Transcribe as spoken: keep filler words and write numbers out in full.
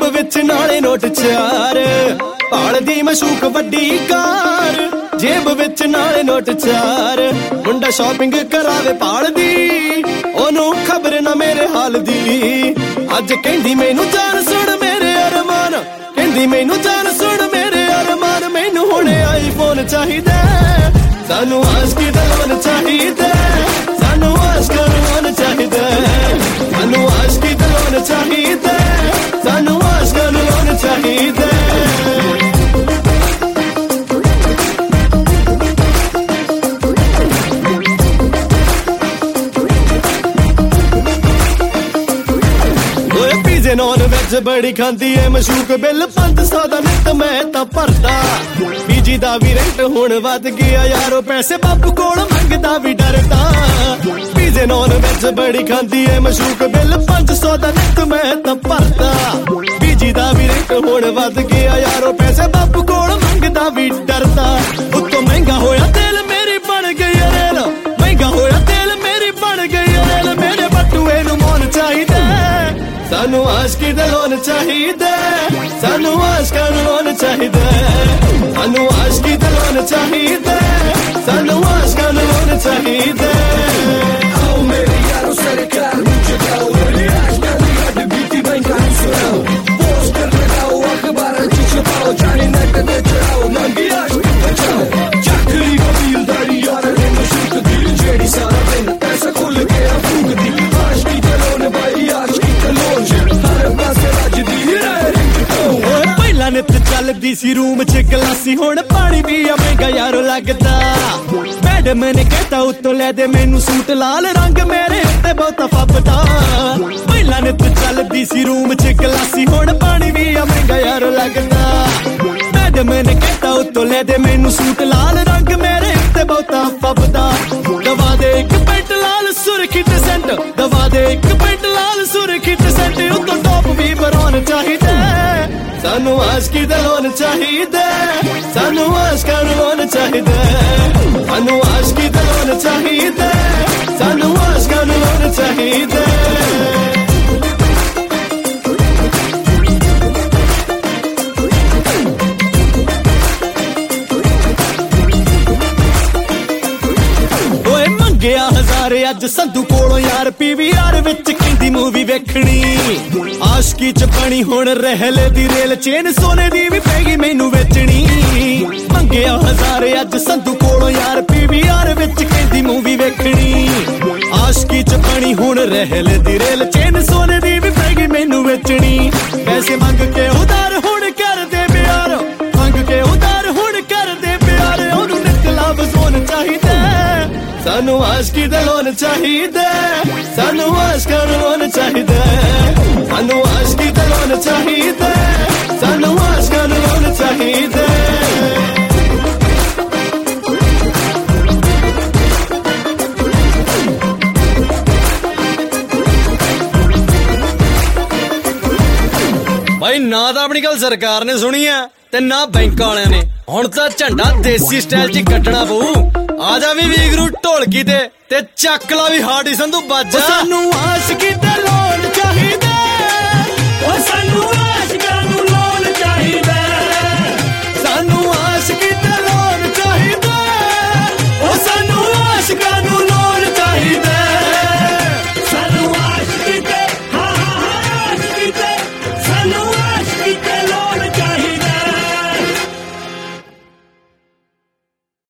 ਜੇਬ ਵਿੱਚ ਨਾਲੇ ਨੋਟ ਚਾਰ ਭਾਲਦੀ ਮਸ਼ੂਕ ਵੱਡੀ ਕਾਰ ਜੇਬ ਵਿੱਚ ਨਾਲੇ ਨੋਟ ਚਾਰ ਮੁੰਡਾ ਸ਼ਾਪਿੰਗ ਕਰਾਵੇ ਭਾਲਦੀ ਉਹਨੂੰ ਖਬਰ ਨਾ ਮੇਰੇ ਹਾਲ ਦੀ ਅੱਜ ਕਹਿੰਦੀ ਮੈਨੂੰ ਜਾਨ ਸੁਣ ਮੇਰੇ ਅਰਮਾਨ ਕਹਿੰਦੀ ਮੈਨੂੰ ਜਾਨ ਸੁਣ ਮੇਰੇ ਅਰਮਾਨ ਮੈਨੂੰ ਹੁਣੇ ਆਈਫੋਨ ਚਾਹੀਦਾ ਸਾਨੂੰ ਆਸ਼ਕੀ ਦਾ ਲੋਨ ਚਾਹੀਦਾ ਸਾਨੂੰ ਆਸ਼ਕ ਦਾ ਲੋਨ ਚਾਹੀਦਾ ਸਾਨੂੰ ਆਸ਼ਕੀ ਦਾ ਲੋਨ ਚਾਹੀਦਾ ਸਾਨੂੰ ਆਸ਼ਕ ਦਾ ਲੋਨ ਚਾਹੀਦਾ नॉन वेज बड़ी खांदी है मशूक बिल पांच सौ दा नित मैं तां भरदा पीजी दा भी रेंट हुण वध गया यारो पैसे बापू कोल मंगदा भी डरदा पीजे नॉन वेज बड़ी खांदी है मशूक बिल पांच सौ दा नित मैं तां भरदा पीजी दा भी रेंट हुण वध गया यारो पैसे बापू कोल मंगदा भी डरदा उत्तों महंगा होया तेल मेरी बन गई रेल महंगा होया तेल मेरी बन गई रेल मेरे बटूए नूं मोन चाहिदा सानू आशकी दा लोन चाहिदा सानू आशका दा लोन चाहिदा सानू आशकी दा लोन चाहिदा सानू आशका दा लोन चाहिदा आओ मेरे यारो सरकार मुझे जाओ मेरे आशका दी गड्डी बीती बैंक सुनाओ पोस्ट कर लगाओ अखबार च छपाओ जाने नेट ते चढ़ाओ मंगी आशकी बचाओ चकरी कबीलदारी यार रे मशूक दिल जेड़ी सारा दिन पैसा खुल के फूक दी आशकी दा लोन भाई आशकी नित चलदी सी रूम च गलासी हुण पानी भी महंगा यारो लगदा मैडम ने कहता उत्तों लै दे मैनू सूट लाल रंग मेरे उत्ते बहुता फबदा पहला नित चलदी सी रूम च गलासी हुण पानी भी महंगा यारो लगदा मैडम ने कहता उत्तों लै दे मैनू सूट लाल रंग मेरे उत्ते बहुता फबदा दवा दे एक पेंट लाल सुरखी ते सेंट दवा दे एक पेंट लाल सुरखी ते सेंट उत्तों टॉप भी बरौन चाहिदा सानू आशकी दा लोन चाहिदा सानू आशका दा लोन चाहिदा सानू आशकी दा लोन चाहिदा सानू आशका दा लोन चाहिदा गया हज़ारे अज संधू कोलों यार पीवीआर विच किंदी मूवी वेखनी आशकी च बनी हुण रहले दी रेल चेन सोने दी भी पैगी मैनू वेचनी मंगया हज़ारे अज संधू कोलों यार पीवीआर विच किंदी मूवी वेखनी आशकी च बनी हुण रहले दी रेल चेन सोने दी भी पैगी मैनू वेचनी पैसे मंग के उधार हुण कर दे प्यार मंग के उधार हुण कर दे प्यार ओनू निकला वजोन चाहिदा सानू आशकी दा लोन चाहिदा सानू आशका दा लोन चाहिदा सानू आशकी दा लोन चाहिदा सानू आशका दा लोन चाहिदा भाई ना तो अपनी गल सरकार ने सुनी है ते ना बैंक वालियां ने हुण तां झंडा देसी स्टाइल च कट्टना पऊ आजा भी वीगरू ढोलकी ते ते चक ला भी हार्डी संधू बाजा सानू आशकी दा लोन चाहिदा।